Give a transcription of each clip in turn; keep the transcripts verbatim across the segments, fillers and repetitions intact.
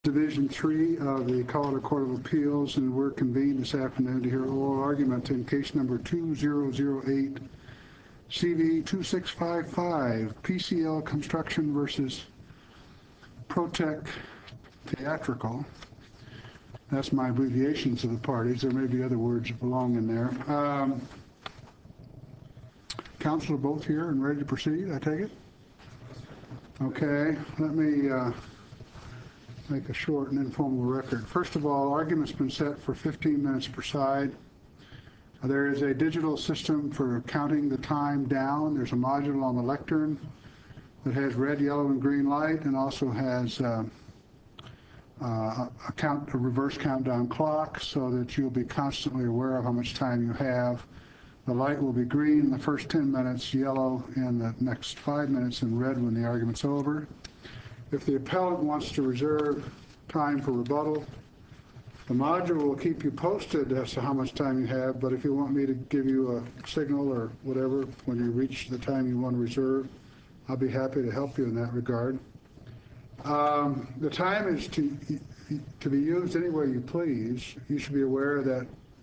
Division three of the Colorado Court of Appeals, and we're convened this afternoon to hear oral argument in case number two zero zero eight C V two six five five, P C L Construction versus Protec Theatrical. That's my abbreviations of the parties. There may be other words that belong in there. Um, counsel are both here and ready to proceed, I take it? Okay, let me uh, make a short and informal record. First of all, argument's been set for fifteen minutes per side. There is a digital system for counting the time down. There's a module on the lectern that has red, yellow, and green light, and also has uh, uh, a, count, a reverse countdown clock so that you'll be constantly aware of how much time you have. The light will be green in the first ten minutes, yellow in the next five minutes, and red when the argument's over. If the appellant wants to reserve time for rebuttal, the module will keep you posted as to how much time you have, but if you want me to give you a signal or whatever when you reach the time you want to reserve, I'll be happy to help you in that regard. Um, the time is to, to be used any way you please. You should be aware that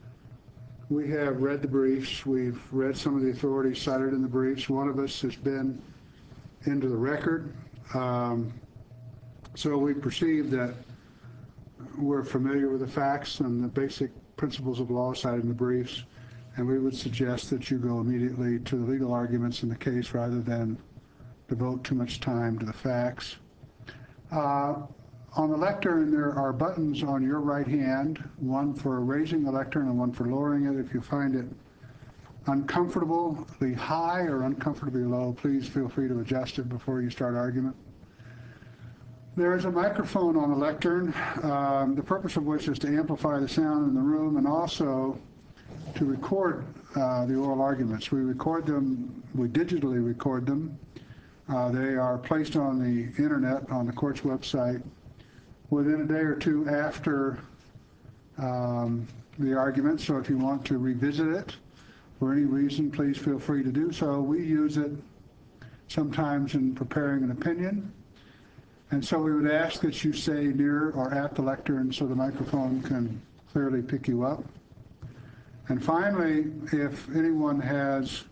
we have read the briefs. We've read some of the authorities cited in the briefs. One of us has been into the record. Um, so we perceive that we're familiar with the facts and the basic principles of law cited in the briefs, and we would suggest that you go immediately to the legal arguments in the case rather than devote too much time to the facts. Uh, on the lectern, there are buttons on your right hand, one for raising the lectern and one for lowering it. If you find it uncomfortably high or uncomfortably low, please feel free to adjust it before you start argument. There is a microphone on the lectern, um, the purpose of which is to amplify the sound in the room and also to record uh, the oral arguments. We record them, we digitally record them. Uh, they are placed on the internet, on the court's website, within a day or two after um, the argument. So if you want to revisit it for any reason, please feel free to do so. We use it sometimes in preparing an opinion. And so we would ask that you stay near or at the lectern so the microphone can clearly pick you up. And finally, if anyone has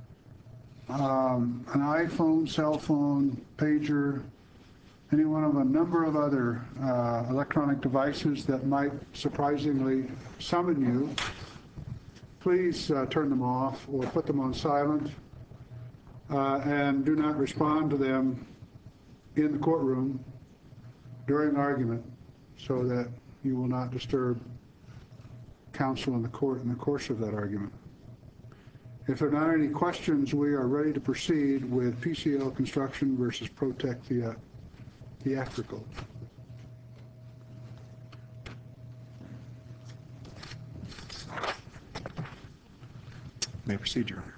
um, an iPhone, cell phone, pager, any one of a number of other uh, electronic devices that might surprisingly summon you, please uh, turn them off or put them on silent uh, and do not respond to them in the courtroom during argument so that you will not disturb counsel in the court in the course of that argument. If there are not any questions, we are ready to proceed with P C L Construction versus Protec Thea Theatrical. May I proceed, Your Honor?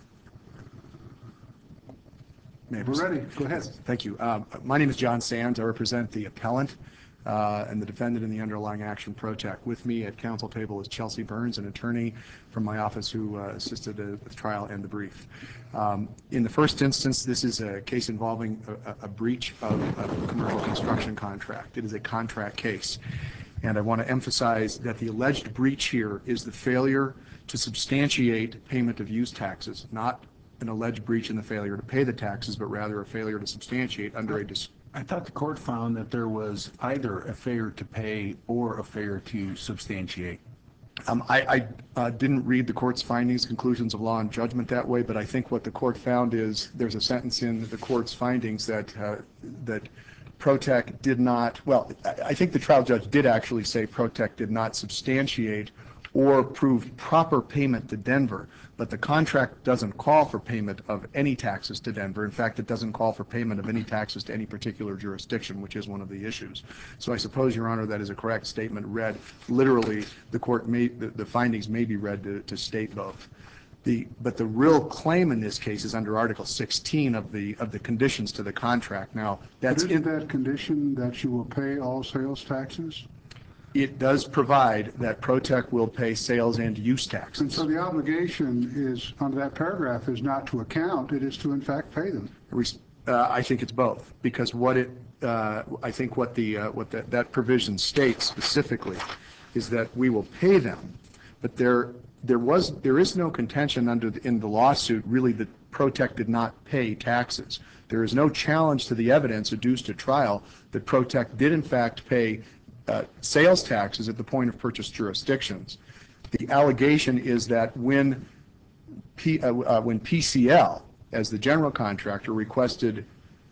May I We're ready. Go ahead. Thank you. Uh, my name is John Sands. I represent the appellant uh, and the defendant in the underlying action, Protec. With me at counsel table is Chelsea Burns, an attorney from my office who uh, assisted uh, with the trial and the brief. Um, in the first instance, this is a case involving a, a breach of a commercial construction contract. It is a contract case. And I want to emphasize that the alleged breach here is the failure to substantiate payment of use taxes, not an alleged breach in the failure to pay the taxes, but rather a failure to substantiate under a dis- I thought the court found that there was either a failure to pay or a failure to substantiate. Um, I, I uh, didn't read the court's findings, conclusions of law and judgment that way, but I think what the court found is there's a sentence in the court's findings that uh, that Protec did not, well, I think the trial judge did actually say Protec did not substantiate or prove proper payment to Denver, but the contract doesn't call for payment of any taxes to Denver. In fact, it doesn't call for payment of any taxes to any particular jurisdiction, which is one of the issues. So I suppose, Your Honor, that is a correct statement read. Literally, the court may, the, the findings may be read to, to state both. The, but the real claim in this case is under Article sixteen of the of the conditions to the contract. Now, that's but isn't in, that condition that you will pay all sales taxes? It does provide that Protec will pay sales and use taxes. And so the obligation is, under that paragraph, is not to account, it is to in fact pay them. Uh, I think it's both, because what it uh, I think what the, uh, what that, that provision states specifically is that we will pay them, but there, there was, there is no contention under, the, in the lawsuit really that Protec did not pay taxes. There is no challenge to the evidence adduced at trial that Protec did in fact pay uh, sales taxes at the point of purchase jurisdictions. The allegation is that when P, uh, uh, when P C L, as the general contractor, requested,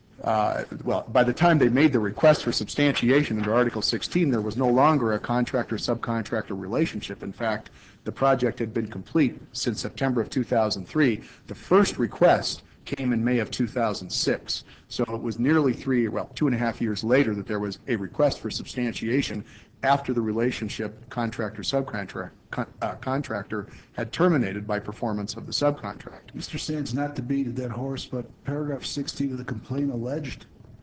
uh, well, by the time they made the request for substantiation under Article sixteen, there was no longer a contractor-subcontractor relationship. In fact, the project had been complete since September of two thousand three. The first request came in May of two thousand six. So it was nearly three, well, two and a half years later that there was a request for substantiation after the relationship contractor-subcontractor con, uh, contractor had terminated by performance of the subcontract. Mister Sands, not to beat a dead horse, but paragraph sixteen of the complaint alleged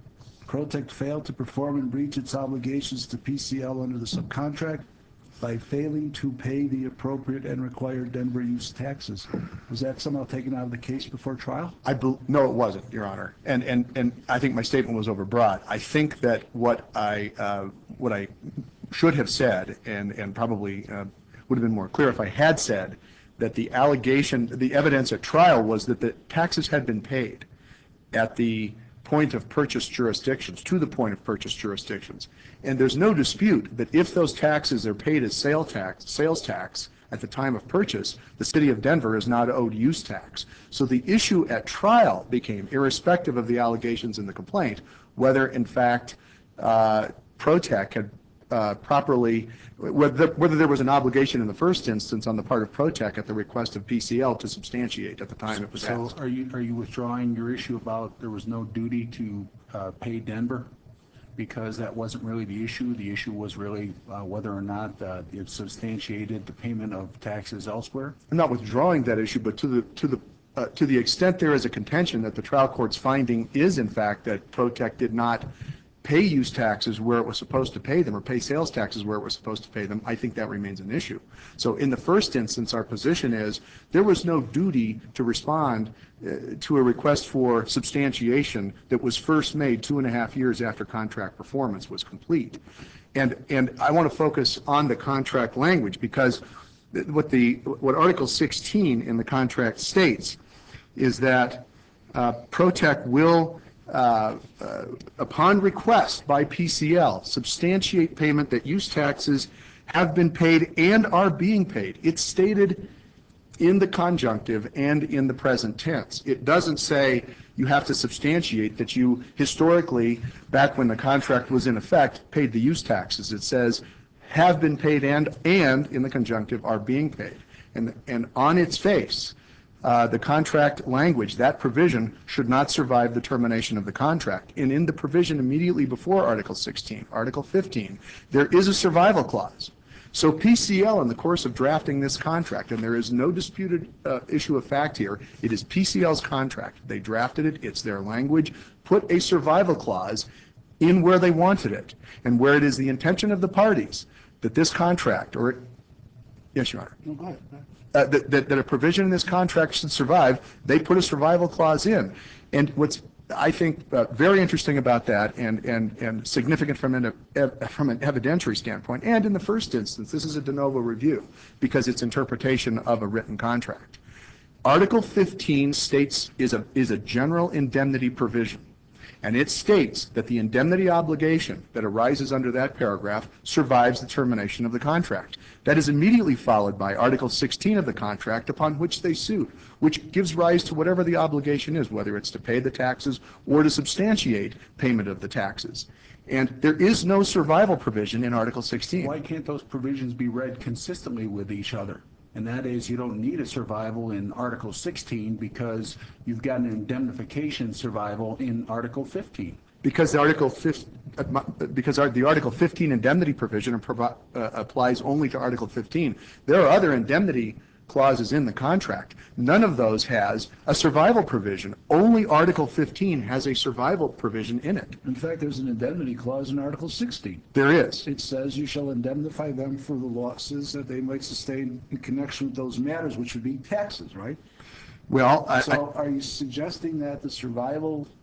Protec failed to perform and breach its obligations to P C L under the subcontract by failing to pay the appropriate and required Denver use taxes. Was that somehow taken out of the case before trial? I be, no, it wasn't, Your Honor, and and and I think my statement was overbroad. I think that what I uh, what I should have said, and and probably uh, would have been more clear if I had said that the allegation, the evidence at trial was that the taxes had been paid at the point of purchase jurisdictions, to the point of purchase jurisdictions. And there's no dispute that if those taxes are paid as sale tax, sales tax at the time of purchase, the city of Denver is not owed use tax. So the issue at trial became, irrespective of the allegations in the complaint, whether in fact uh, Protec had uh, properly, whether, whether there was an obligation in the first instance on the part of Protec at the request of P C L to substantiate at the time it was So asked. are you, are you withdrawing your issue about there was no duty to uh, pay Denver? Because that wasn't really the issue. The issue was really uh, whether or not uh, it substantiated the payment of taxes elsewhere? I'm not withdrawing that issue, but to the to the uh, to the extent there is a contention that the trial court's finding is in fact that Protec did not pay use taxes where it was supposed to pay them or pay sales taxes where it was supposed to pay them, I think that remains an issue. So in the first instance, our position is there was no duty to respond uh, to a request for substantiation that was first made two and a half years after contract performance was complete. And, and I want to focus on the contract language because what, the, what Article sixteen in the contract states is that uh, Protec will Uh, uh, upon request by P C L, substantiate payment that use taxes have been paid and are being paid. It's stated in the conjunctive and in the present tense. It doesn't say you have to substantiate that you historically, back when the contract was in effect, paid the use taxes. It says have been paid and, and in the conjunctive, are being paid. And, and on its face, Uh, the contract language, that provision, should not survive the termination of the contract. And in the provision immediately before Article sixteen, Article fifteen, there is a survival clause. So P C L, in the course of drafting this contract, and there is no disputed uh, issue of fact here, it is P C L's contract. They drafted it, it's their language, put a survival clause in where they wanted it, and where it is the intention of the parties that this contract, or, it, yes, Your Honor. No, go ahead. Uh, that, that, that a provision in this contract should survive, they put a survival clause in. And what's, I think, uh, very interesting about that and, and, and significant from an, uh, from an evidentiary standpoint, and in the first instance, this is a de novo review because it's interpretation of a written contract. Article fifteen states is a, is a general indemnity provision. And it states that the indemnity obligation that arises under that paragraph survives the termination of the contract. That is immediately followed by Article sixteen of the contract upon which they sued, which gives rise to whatever the obligation is, whether it's to pay the taxes or to substantiate payment of the taxes. And there is no survival provision in Article sixteen. Why can't those provisions be read consistently with each other? And that is, you don't need a survival in Article sixteen because you've got an indemnification survival in Article fifteen. Because the Article fifteen, because the Article fifteen indemnity provision uh, applies only to Article fifteen. There are other indemnity clauses in the contract. None of those has a survival provision. Only Article fifteen has a survival provision in it. In fact, there's an indemnity clause in Article sixteen. There is. It says you shall indemnify them for the losses that they might sustain in connection with those matters, which would be taxes, right? Well, I, So are you suggesting that the survival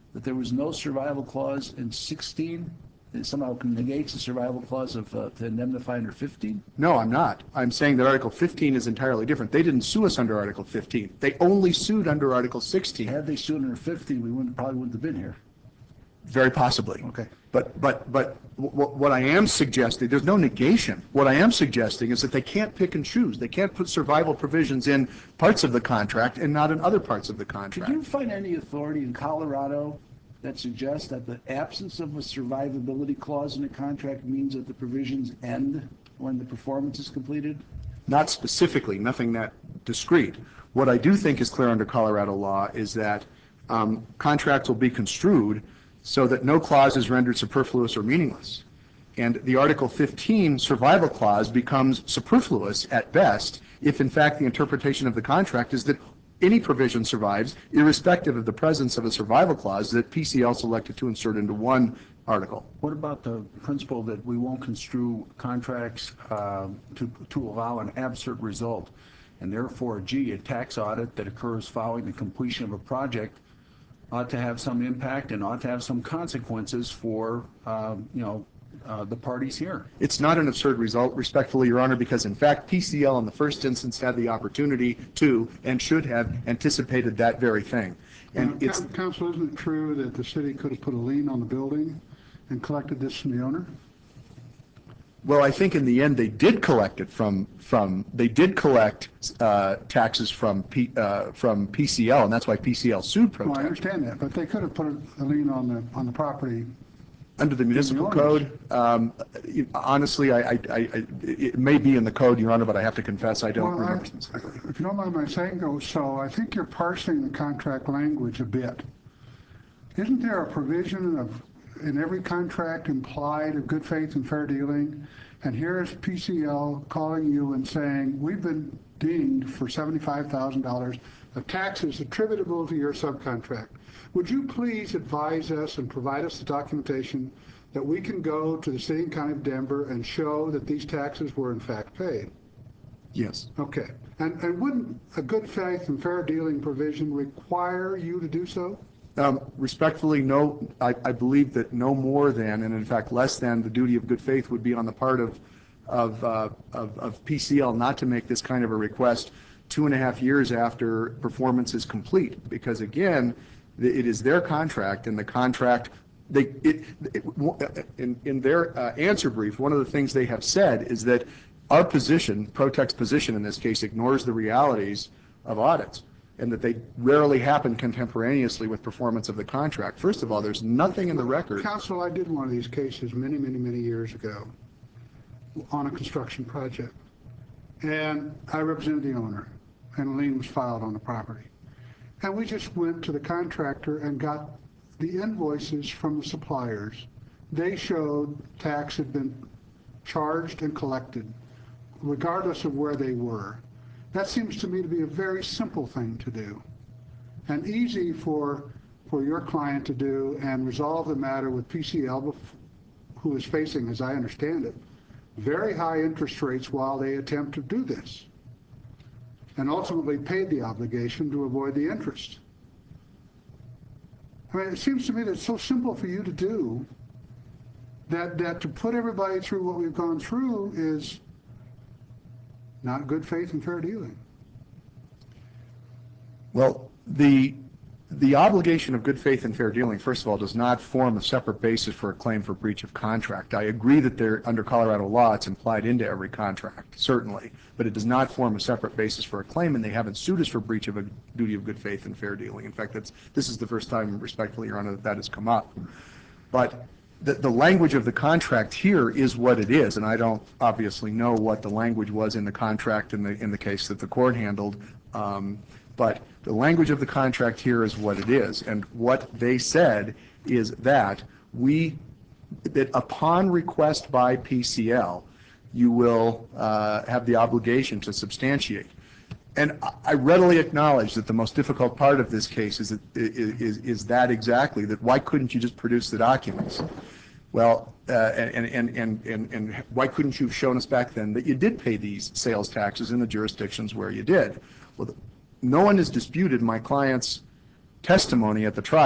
that there was no survival clause in sixteen? It somehow negates the survival clause of uh, to indemnify under fifteen? No, I'm not. I'm saying that Article fifteen is entirely different. They didn't sue us under Article fifteen. They only sued under Article sixteen. Had they sued under fifteen, we wouldn't, probably wouldn't have been here. Very possibly. Okay. But, but, but what, what I am suggesting, there's no negation. What I am suggesting is that they can't pick and choose. They can't put survival provisions in parts of the contract and not in other parts of the Did contract. you find any authority in Colorado that suggests that the absence of a survivability clause in a contract means that the provisions end when the performance is completed? Not specifically, nothing that discrete. What I do think is clear under Colorado law is that um, contracts will be construed so that no clause is rendered superfluous or meaningless. And the Article fifteen survival clause becomes superfluous at best if, in fact, the interpretation of the contract is that any provision survives, irrespective of the presence of a survival clause that P C L selected to insert into one article. What about the principle that we won't construe contracts uh, to to allow an absurd result? And therefore, gee, a tax audit that occurs following the completion of a project ought to have some impact and ought to have some consequences for, uh, you know, uh, the parties here. It's not an absurd result, respectfully, Your Honor, because in fact P C L in the first instance had the opportunity to and should have anticipated that very thing. And Uh, it's Coun- Counsel, isn't it true that the city could have put a lien on the building and collected this from the owner? well, I think in the end they did collect it from from they did collect uh, taxes from P, uh, from P C L, and that's why P C L sued Well, I Protect. understand that, but they could have put a a lien on the, on the property. Under the municipal owners. code, um, honestly, I, I, I, it may be in the code, Your Honor, but I have to confess I don't Well, I- remember specifically. If you don't mind my saying though, so I think you're parsing the contract language a bit. Isn't there a provision of, in every contract implied of good faith and fair dealing? And here is P C L calling you and saying, we've been dinged for seventy-five thousand dollars of taxes attributable to your subcontract. Would you please advise us and provide us the documentation that we can go to the city and county of Denver and show that these taxes were in fact paid? Yes. Okay. And, and wouldn't a good faith and fair dealing provision require you to do so? Um, respectfully, no, I, I believe that no more than, and in fact less than, the duty of good faith would be on the part of, of, uh, of, of P C L not to make this kind of a request two and a half years after performance is complete. Because again, it is their contract, and the contract, they, it, it, in, in their uh, answer brief, one of the things they have said is that our position, Protect's position in this case, ignores the realities of audits, and that they rarely happen contemporaneously with performance of the contract. First of all, there's nothing in the record. Counsel, I did one of these cases many, many, many years ago on a construction project. And I represented the owner, and a lien was filed on the property. And we just went to the contractor and got the invoices from the suppliers. They showed tax had been charged and collected, regardless of where they were. That seems to me to be a very simple thing to do, and easy for, for your client to do and resolve the matter with P C L, who is facing, as I understand it, very high interest rates while they attempt to do this, and ultimately paid the obligation to avoid the interest. I mean, it seems to me that it's so simple for you to do that, that to put everybody through what we've gone through is not good faith and fair dealing. Well, the, the obligation of good faith and fair dealing, first of all, does not form a separate basis for a claim for breach of contract. I agree that there, under Colorado law, it's implied into every contract, certainly, but it does not form a separate basis for a claim, and they haven't sued us for breach of a duty of good faith and fair dealing. In fact, that's, this is the first time, respectfully, Your Honor, that that has come up. But the, the language of the contract here is what it is, and I don't obviously know what the language was in the contract in the, in the case that the court handled, um, but the language of the contract here is what it is, and what they said is that we, that upon request by P C L, you will uh, have the obligation to substantiate. And I readily acknowledge that the most difficult part of this case is, is, is that exactly, that why couldn't you just produce the documents? Well, uh, and, and, and, and, and why couldn't you have shown us back then that you did pay these sales taxes in the jurisdictions where you did? Well, no one has disputed my client's testimony at the trial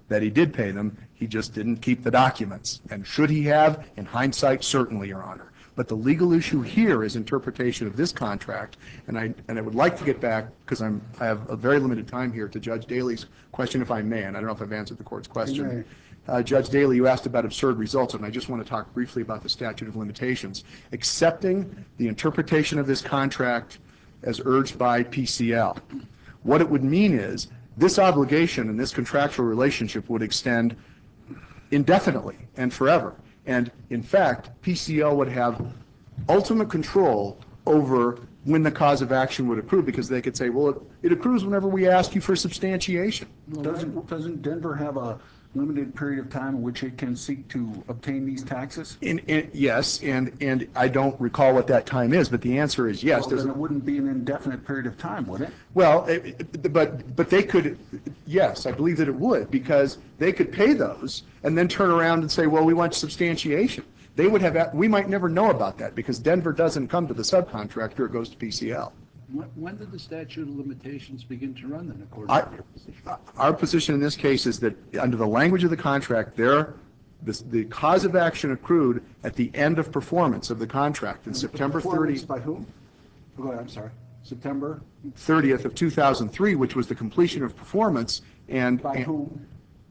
that he did pay them. He just didn't keep the documents. And should he have? In hindsight, certainly, Your Honor. But the legal issue here is interpretation of this contract, and I and I would like to get back, because I'm I have a very limited time here, to Judge Daly's question, if I may, and I don't know if I've answered the court's question. Uh, Judge Daly, you asked about absurd results, and I just want to talk briefly about the statute of limitations. Accepting the interpretation of this contract as urged by P C L, what it would mean is this obligation and this contractual relationship would extend indefinitely and forever. And in fact, P C L would have ultimate control over when the cause of action would accrue, because they could say, well, it, it accrues whenever we ask you for substantiation. Doesn't, doesn't Denver have a limited period of time in which it can seek to obtain these taxes? In, in, yes, and, and I don't recall what that time is, but the answer is yes. Well, then it wouldn't be an indefinite period of time, would it? Well, it, it, but but they could, yes, I believe that it would, because they could pay those and then turn around and say, well, we want substantiation. They would have, we might never know about that, because Denver doesn't come to the subcontractor, it goes to P C L. When, when did the statute of limitations begin to run then, according I, to your position? Our position in this case is that under the language of the contract, there, this, the cause of action accrued at the end of performance of the contract in September thirtieth. By whom? Go ahead, I'm sorry. September? thirtieth of two thousand three, which was the completion of performance, and By and whom?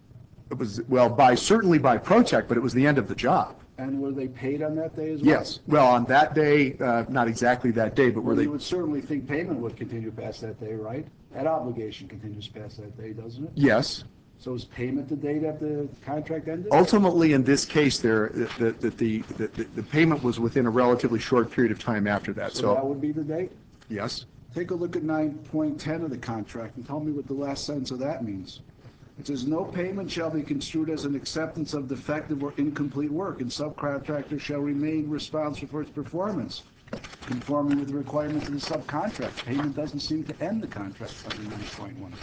it was, well, by certainly by Protec, but it was the end of the job. And were they paid on that day as well? Yes. Well, on that day, uh, not exactly that day, but were Well, they? you would certainly think payment would continue past that day, right? That obligation continues past that day, doesn't it? Yes. So is payment the date that the contract ended? Ultimately, in this case, there, the, the, the, the, the payment was within a relatively short period of time after that. So that So, would be the date? yes. Take a look at nine point ten of the contract and tell me what the last sentence of that means. It says, no payment shall be construed as an acceptance of defective or incomplete work, and subcontractor shall remain responsible for its performance, conforming with the requirements of the subcontract. Payment doesn't seem to end the contract under nine point one.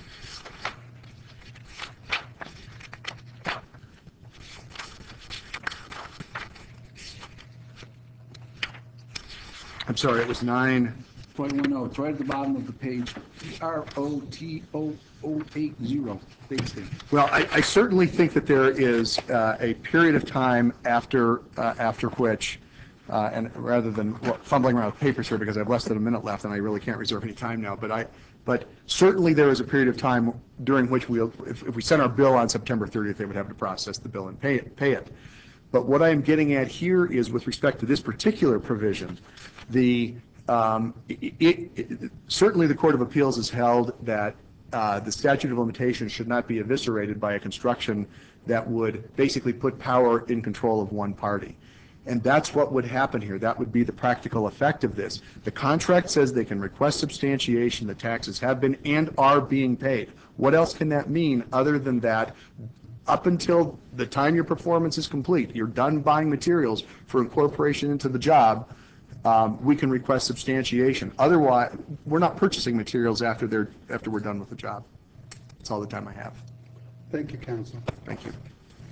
I'm sorry, it was nine. point one oh, it's right at the bottom of the page, R O T O O eight zero, date stamp. Well, I, I certainly think that there is uh, a period of time after, uh, after which, uh, and rather than well, fumbling around with papers here, because I have less than a minute left and I really can't reserve any time now, but I, but certainly there is a period of time during which we'll, if, if we send our bill on September thirtieth, they would have to process the bill and pay it, pay it. But what I am getting at here is, with respect to this particular provision, the um, it, it, it, certainly the Court of Appeals has held that uh, the statute of limitations should not be eviscerated by a construction that would basically put power in control of one party. And that's what would happen here. That would be the practical effect of this. The contract says they can request substantiation, the taxes have been and are being paid. What else can that mean other than that? Up until the time your performance is complete, you're done buying materials for incorporation into the job, um, we can request substantiation. Otherwise, we're not purchasing materials after they're after we're done with the job. That's all the time I have. Thank you, counsel. Thank you.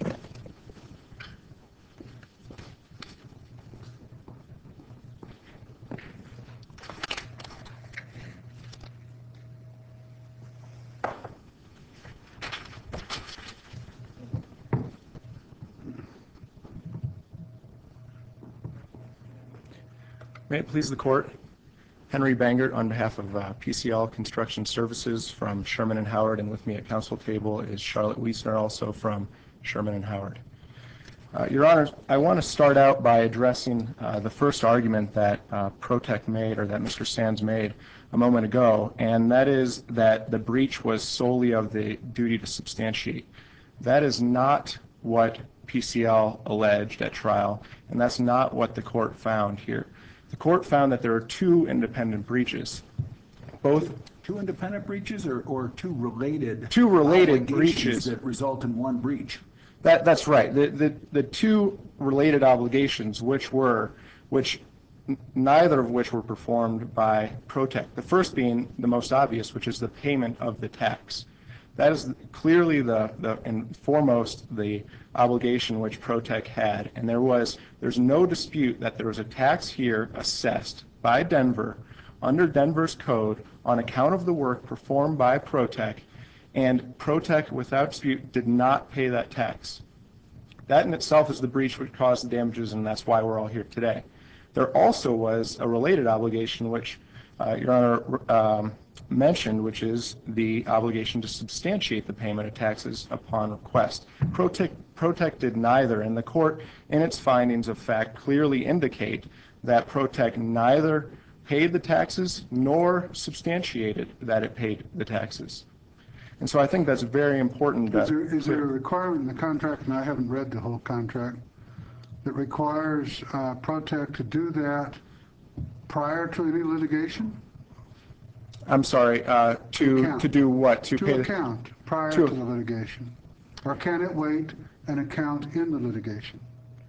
May it please the court, Henry Bangert on behalf of uh, P C L Construction Services from Sherman and Howard, and with me at council table is Charlotte Wiesner, also from Sherman and Howard. Uh, Your Honor, I want to start out by addressing uh, the first argument that uh, Protec made, or that Mister Sands made a moment ago, and that is that the breach was solely of the duty to substantiate. That is not what P C L alleged at trial, and that's not what the court found here. The court found that there are two independent breaches, both Two independent breaches or, or two related? Two related obligations breaches. that result in one breach? That, that's right. The, the, the two related obligations, which were, which n- neither of which were performed by Protec. The first being the most obvious, which is the payment of the tax. That is clearly the, the and foremost the obligation which Protec had, and there was there's no dispute that there was a tax here assessed by Denver under Denver's code on account of the work performed by Protec and Protec, without dispute, did not pay that tax. That in itself is the breach which caused the damages, and that's why we're all here today. There also was a related obligation, which uh, Your Honor um, mentioned, which is the obligation to substantiate the payment of taxes upon request. Protec, Protec did neither, and the court, in its findings of fact, clearly indicate that Protec neither paid the taxes nor substantiated that it paid the taxes. And so I think that's very important. Is there, is there a requirement in the contract, and I haven't read the whole contract, that requires uh, Protec to do that prior to any litigation? I'm sorry, uh, to account. to do what? To, To pay the- account prior to- to the litigation? Or can it wait and account in the litigation?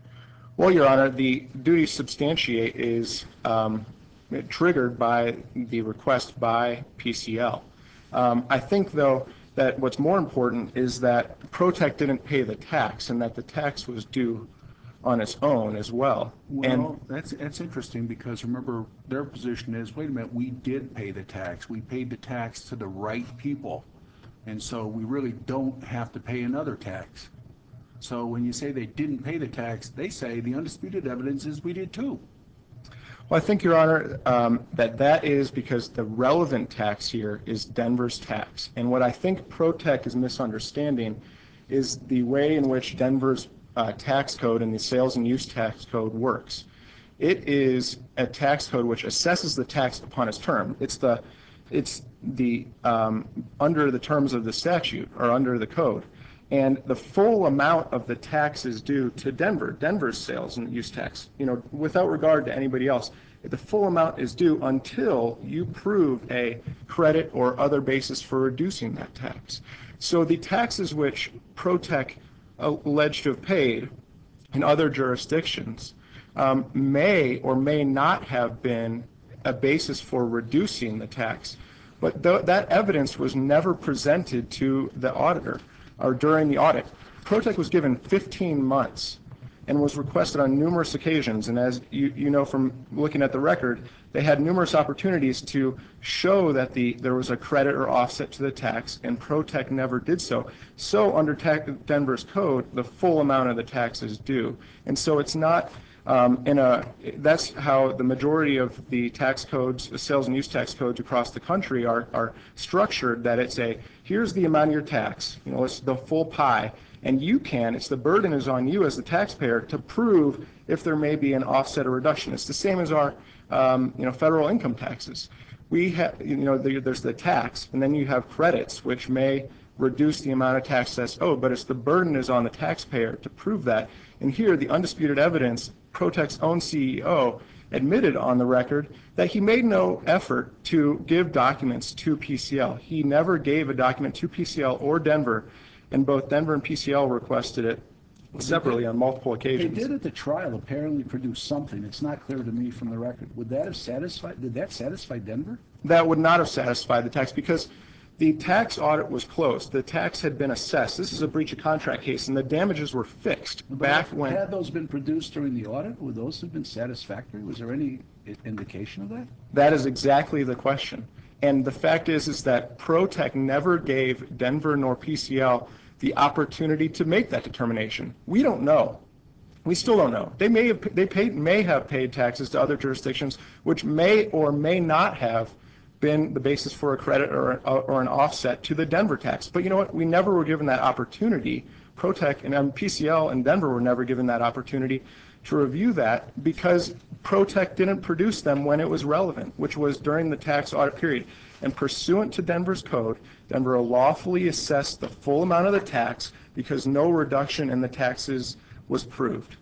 Well, Your Honor, the duty to substantiate is um, triggered by the request by P C L. Um, I think, though, that what's more important is that Protec didn't pay the tax and that the tax was due on its own as well. Well, And that's, that's interesting, because remember, their position is, wait a minute, we did pay the tax. We paid the tax to the right people. And so we really don't have to pay another tax. So when you say they didn't pay the tax, they say the undisputed evidence is we did too. well, I think, Your Honor, um, that that is because the relevant tax here is Denver's tax. And what I think Protec is misunderstanding is the way in which Denver's uh, tax code and the sales and use tax code works. It is a tax code which assesses the tax upon its term. It's the, it's the um, under the terms of the statute or under the code. And the full amount of the tax is due to Denver, Denver's sales and use tax, you know, without regard to anybody else. The full amount is due until you prove a credit or other basis for reducing that tax. So the taxes which Protec alleged to have paid in other jurisdictions um, may or may not have been a basis for reducing the tax. But th- that evidence was never presented to the auditor or during the audit. Protec was given fifteen months and was requested on numerous occasions. And as you, you know from looking at the record, they had numerous opportunities to show that the there was a credit or offset to the tax, and Protec never did so. So under tax, Denver's code, the full amount of the tax is due. And so it's not um, in a, that's how the majority of the tax codes, the sales and use tax codes across the country are, are structured, that it's a, here's the amount of your tax, you know, it's the full pie. And you can, it's the burden is on you as the taxpayer to prove if there may be an offset or reduction. It's the same as our, um, you know, federal income taxes. We have, you know, the, there's the tax, and then you have credits, which may reduce the amount of tax that's owed, but it's the burden is on the taxpayer to prove that. And here, the undisputed evidence, Protec's own C E O admitted on the record that he made no effort to give documents to P C L. He never gave a document to P C L or Denver, and both Denver and P C L requested it separately on multiple They occasions. did at the trial apparently produce something. It's not clear to me from the record. Would that have satisfied, did that satisfy Denver? That would not have satisfied the tax because the tax audit was closed. The tax had been assessed. This is a breach of contract case, and the damages were fixed back when. Had those been produced during the audit, would those have been satisfactory? Was there any i- indication of that? That is exactly the question. And the fact is, is that Protec never gave Denver nor P C L the opportunity to make that determination. We don't know. We still don't know. They may have, they paid, may have paid taxes to other jurisdictions, which may or may not have been the basis for a credit or, or an offset to the Denver tax. But you know what? We never were given that opportunity. Protec and um, P C L and Denver were never given that opportunity to review that because Protec didn't produce them when it was relevant, which was during the tax audit period. And pursuant to Denver's code, Denver lawfully assessed the full amount of the tax because no reduction in the taxes was proved.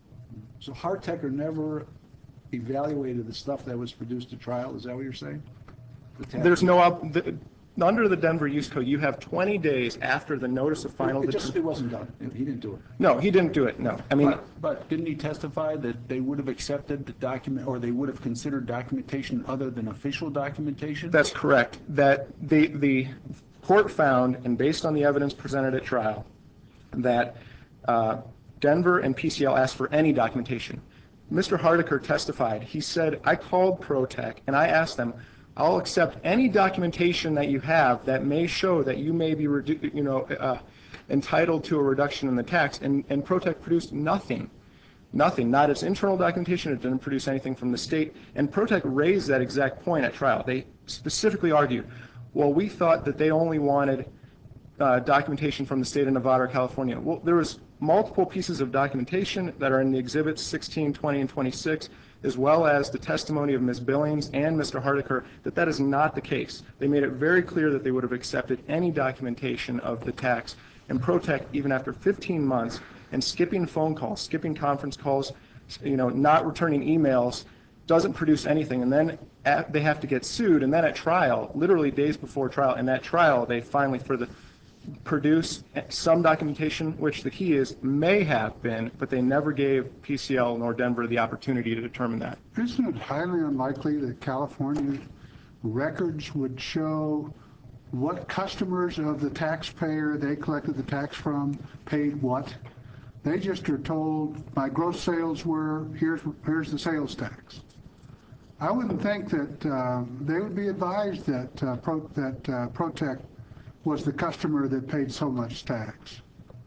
So Hartecker never evaluated the stuff that was produced at trial, is that what you're saying? The tax- There's no, op- the, under the Denver use code, you have twenty days after the notice of final It just, it determination. wasn't done. He didn't do it. No, he didn't do it, no. I mean, But, but didn't he testify that they would have accepted the document, or they would have considered documentation other than official documentation? that's correct. That the, the court found, and based on the evidence presented at trial, that uh, Denver and P C L asked for any documentation. Mister Hardiker testified. He said, I called Protec and I asked them, I'll accept any documentation that you have that may show that you may be, redu- you know, uh, entitled to a reduction in the tax, and, and Protec produced nothing. Nothing, not its internal documentation, it didn't produce anything from the state, and Protec raised that exact point at trial. They specifically argued, well, we thought that they only wanted uh, documentation from the state of Nevada or California. Well, there was multiple pieces of documentation that are in the exhibits sixteen, twenty, and twenty-six, as well as the testimony of Miz Billings and Mister Hardiker, that that is not the case. They made it very clear that they would have accepted any documentation of the tax, and Protec, even after fifteen months, and skipping phone calls, skipping conference calls, you know, not returning emails, doesn't produce anything. And then at, they have to get sued. And then at trial, literally days before trial, and at trial, they finally for the produce some documentation, which the key is may have been, but they never gave P C L nor Denver the opportunity to determine that. Isn't it highly unlikely that California records would show what customers of the taxpayer they collected the tax from paid what? They just are told my gross sales were, here's, here's the sales tax. I wouldn't think that uh, they would be advised that, uh, Pro, that uh, Protec was the customer that paid so much tax.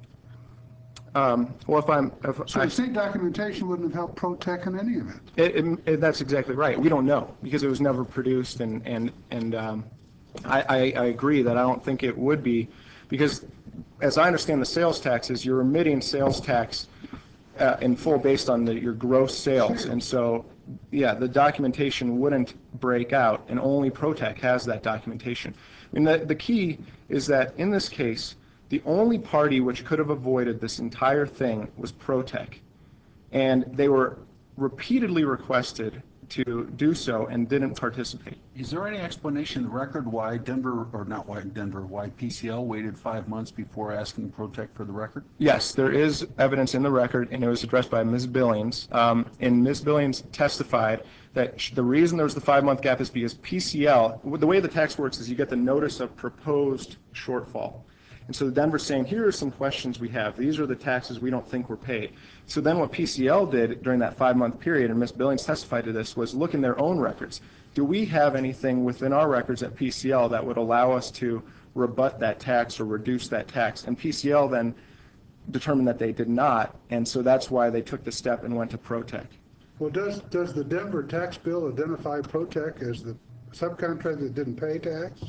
Um, well, if I'm, if So I, the state documentation wouldn't have helped Protec in any of it. it, it, it, that's exactly right. We don't know because it was never produced, and and and um, I, I, I agree that I don't think it would be, because as I understand the sales taxes, you're remitting sales tax uh, in full based on the, your gross sales, and so yeah, the documentation wouldn't break out, and only Protec has that documentation. I mean, the, the key is that in this case, the only party which could have avoided this entire thing was Protec, and they were repeatedly requested to do so and didn't participate. Is there any explanation in the record why Denver, or not why Denver, why P C L waited five months before asking Protec for the record? Yes, there is evidence in the record, and it was addressed by Miz Billings. Um, and Miz Billings testified that sh- the reason there was the five-month gap is because P C L, the way the tax works is you get the notice of proposed shortfall. And so Denver's saying, here are some questions we have. These are the taxes we don't think were paid. So then what P C L did during that five-month period, and Miz Billings testified to this, was look in their own records. Do we have anything within our records at P C L that would allow us to rebut that tax or reduce that tax? And P C L then determined that they did not, and so that's why they took the step and went to Protec. Well, does, does the Denver tax bill identify Protec as the subcontractor that didn't pay tax?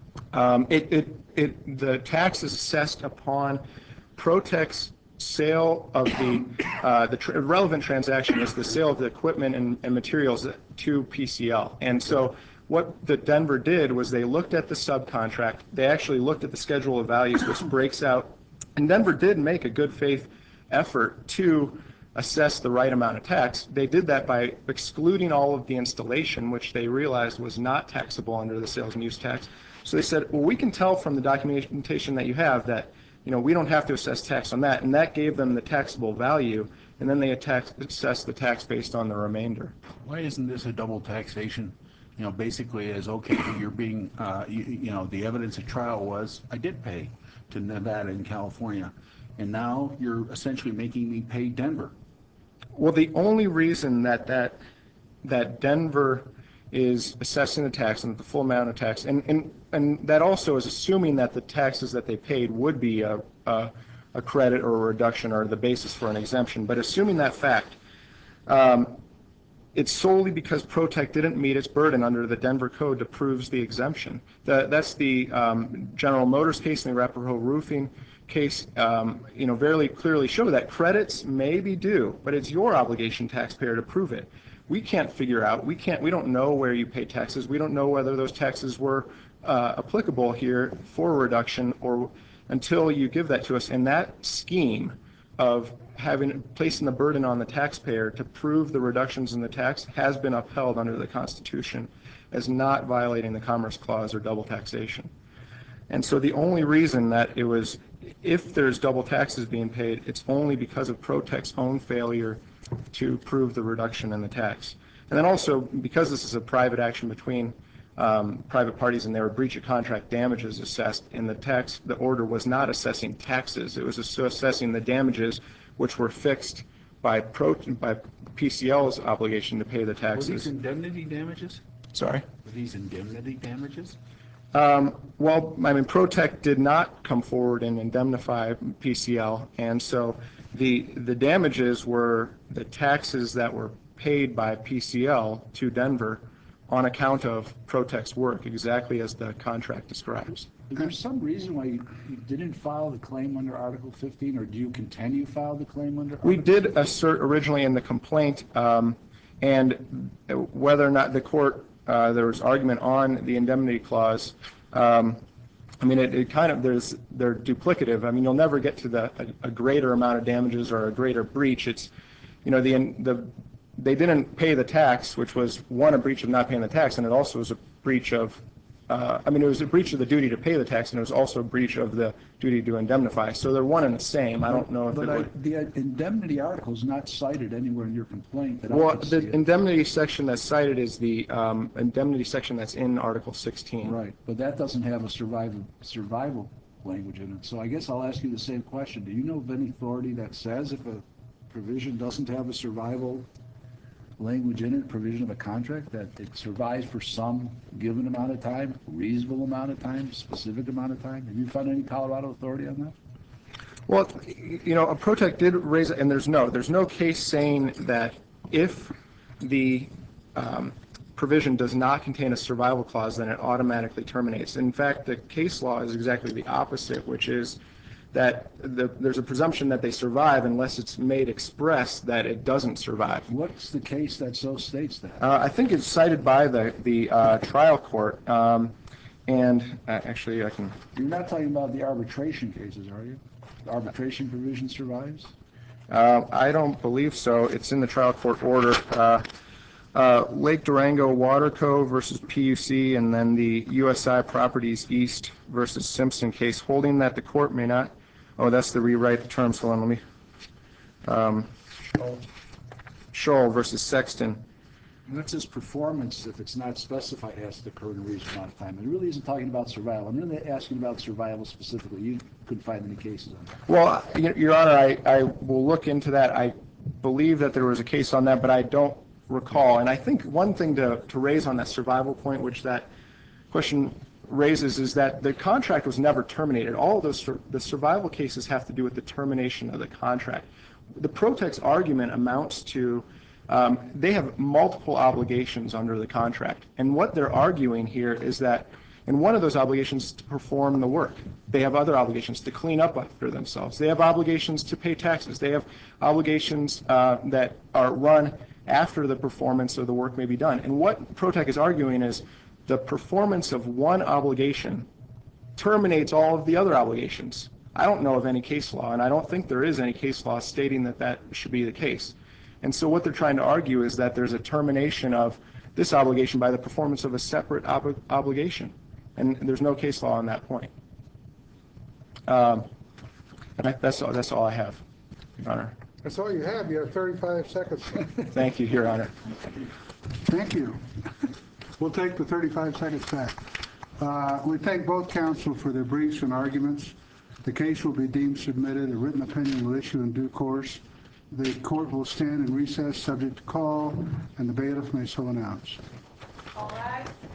Um, it, it, it, the tax is assessed upon Protec's sale of the, uh, the tr- relevant transaction is the sale of the equipment and, and materials to P C L. And so what the Denver did was they looked at the subcontract, they actually looked at the schedule of values, which breaks out, and Denver did make a good faith effort to assess the right amount of tax. They did that by excluding all of the installation, which they realized was not taxable under the sales and use tax. So they said, well, we can tell from the documentation that you have that, you know, we don't have to assess tax on that, and that gave them the taxable value, and then they attack, assess the tax based on the remainder. Why isn't this a double taxation? You know, basically as, okay, you're being, uh, you, you know, the evidence at trial was, I did pay to Nevada and California, and now you're essentially making me pay Denver. Well, the only reason that that, that Denver is assessing the tax and the full amount of tax, and, and, and that also is assuming that the taxes that they paid would be a, a, a credit or a reduction or the basis for an exemption, but assuming that fact, um, it's solely because Protec didn't meet its burden under the Denver Code to prove the exemption. The, that's the um, General Motors case and the Arapahoe Roofing case, um, you know, very clearly show that credits may be due, but it's your obligation, taxpayer, to prove it. We can't figure out, we can't, we don't know where you pay taxes. We don't know whether those taxes were uh, applicable here for a reduction or until you give that to us. And that scheme of having, placing the burden on the taxpayer to prove the reductions in the tax has been upheld under the Constitution as not violating the Commerce Clause or double taxation. And so the only reason that it was, if there's double taxes being paid, it's only because of Protec's own failure to prove the reduction in the tax. And then also, because this is a private action between um, private parties and there were breach of contract damages assessed, and the tax, the order was not assessing taxes, it was assessing the damages which were fixed by, Pro, by P C L's obligation to pay the Were these taxes. indemnity damages? Sorry? Were these indemnity damages? Um, Well, I mean, Protec did not come forward and indemnify P C L, and so the, the damages were the taxes that were paid by P C L to Denver on account of Protec's work, exactly as the contract describes. Is there some reason why you you didn't file the claim under Article fifteen, or do you continue to file the claim under? We Article did assert originally in the complaint, um, and whether or not the court, uh, there was argument on the indemnity clause. Um, I mean, it, it kind of, there's, they're duplicative. I mean, you'll never get to the, a, a greater amount of damages or a greater breach. It's, you know, the, the, they didn't pay the tax, which was, one, a breach of not paying the tax, and it also was a breach of, uh, I mean, it was a breach of the duty to pay the tax, and it was also a breach of the duty to indemnify. So they're one and the same. I don't know if But it I- would. the indemnity article is not cited anywhere in your complaint that I Well, could see the it. indemnity section that's cited is the um, indemnity section that's in Article sixteen. Right, but that doesn't have a survival, survival language in it. So I guess I'll ask you the same question. Do you know of any authority that says if a provision doesn't have a survival language in it, provision of a contract, that it survives for some given amount of time, reasonable amount of time, specific amount of time? Have you found any Colorado authority on that? Well, you know, a Protec did raise it, and there's no, there's no case saying that if the um, provision does not contain a survival clause, then it automatically terminates. In fact, the case law is exactly the opposite, which is that the, there's a presumption that they survive unless it's made express that it doesn't survive. What's the case that so states that? Uh, I think it's cited by the, the uh, trial court, um, and uh, actually I can, You're not talking about the arbitration cases, are you? The arbitration provision survives? uh, I don't believe so. It's in the trial court order. Uh, uh, Lake Durango Water Co. versus P U C, and then the U S I Properties East versus Simpson case, holding that the court may not, oh, that's the rewrite the terms, hold on, let me, um, Scholl versus Sexton. And that's his performance, if it's not specified, has to occur in a reasonable amount of time. It really isn't talking about survival. I'm really asking about survival specifically. You couldn't find any cases on that. Well, Your Your Honor, I, I will look into that. I believe that there was a case on that, but I don't recall. And I think one thing to, to raise on that survival point, which that question raises, is that the contract was never terminated. All of those, sur- the survival cases have to do with the termination of the contract. The Protec's argument amounts to um, they have multiple obligations under the contract. And what they're arguing here is that and one of those obligations is to perform the work. They have other obligations to clean up after themselves. They have obligations to pay taxes. They have obligations uh, that are run after the performance of the work may be done. And what Protec is arguing is the performance of one obligation terminates all of the other obligations. I don't know of any case law, and I don't think there is any case law stating that that should be the case. And so what they're trying to argue is that there's a termination of this obligation by the performance of a separate ob- obligation. And there's no case law on that point. Um, and I, that's all. That's all I have, Your Honor. That's all you have. You have thirty-five seconds. Thank you, Your Honor. Thank you. We'll take the thirty-five seconds back. Uh, we thank both counsel for their briefs and arguments. The case will be deemed submitted. A written opinion will issue in due course. The court will stand in recess subject to call, and the bailiff may so announce. All rise.